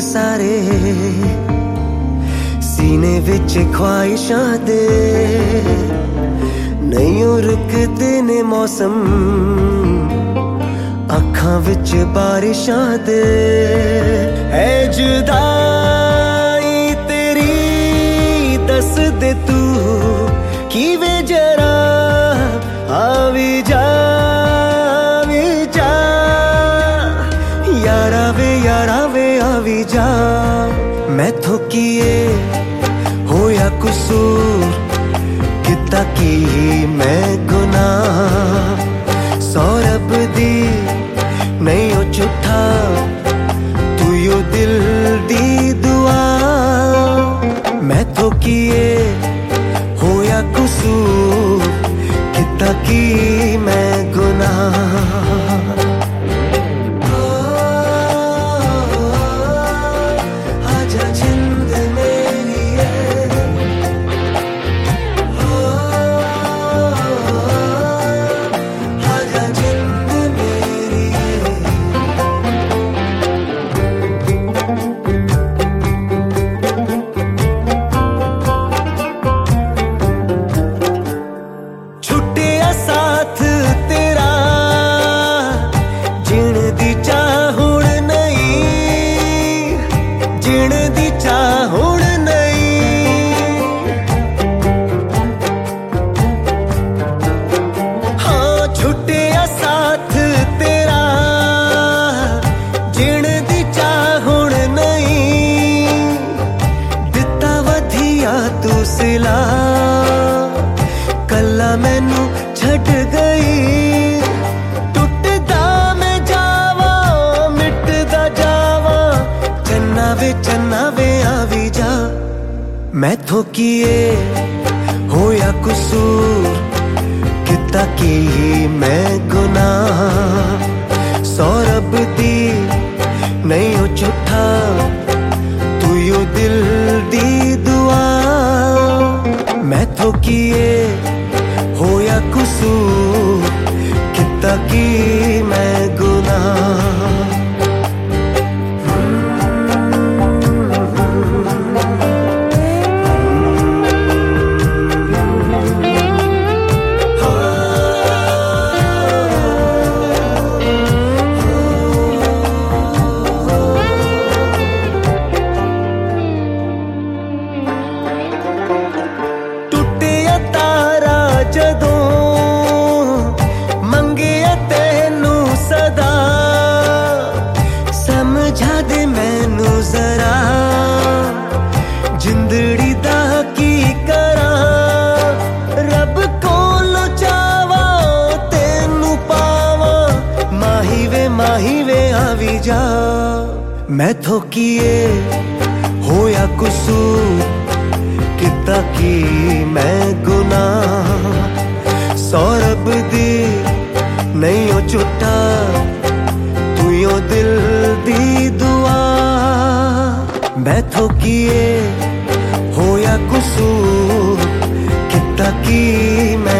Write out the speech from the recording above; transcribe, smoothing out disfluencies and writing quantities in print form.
सारे सीने विच ख्वाहिशां दे नहीं रुकदे ने मौसम अखां विच बारिशां दे ऐ जुदाई तेरी दस दे तू किवें जरा आवी जा यारा वे आवी जा मैथों किए होया कसूर किता की मैं गुनाह सौ रब दी नहीं हो झूठा तू यो दिल दी दुआ मैथों किए होया कसूर किता की मैं गुनाह कला मैनू छड़ गई टुटदा मैं जावा मिटदा जावा चन्ना वे आवी जा मैथों किए होया कसूर किता की मैं गुनाह सौ रब दी नहीं हो झूठा तू यो दिल दी दुआ मैथों किए होया कसूर किता की मैं गुनाह जिंदड़ी दा की करा रब कोलों चावा तेनू पावा माही वे आवी जा मैथों किए होया कसूर किता की मैं गुनाह सौ रब दी नहीं हो झूठा तू यो दिल दी दुआ मैथों किए होया कसूर किता की